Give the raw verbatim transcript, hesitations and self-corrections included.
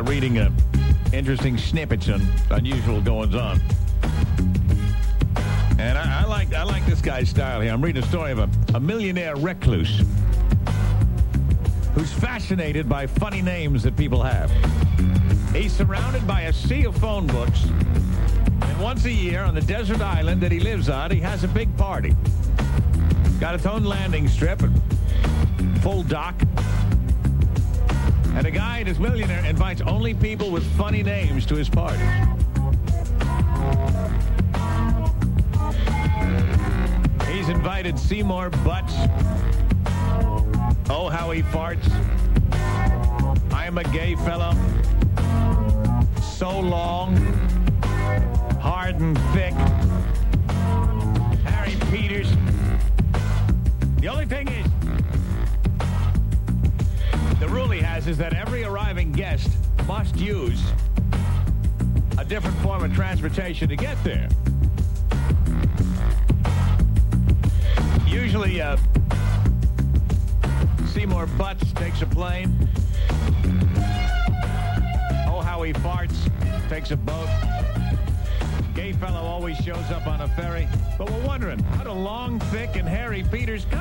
reading uh, interesting snippets on unusual goings-on. And I, I like I like this guy's style here. I'm reading a story of a, a millionaire recluse who's fascinated by funny names that people have. He's surrounded by a sea of phone books. And once a year on the desert island that he lives on, he has a big party. Got its own landing strip and full dock. And a guy at his millionaire invites only people with funny names to his parties. He's invited Seymour Butts. Oh, how he farts. I'm a gay fellow. So long. Hard and thick. Harry Peters. The only thing is, the rule he has is that every arriving guest must use a different form of transportation to get there. Usually, uh, Seymour Butts takes a plane. Oh, how he farts takes a boat. Gay fellow always shows up on a ferry. But we're wondering, how do long, thick, and Harry Peters come?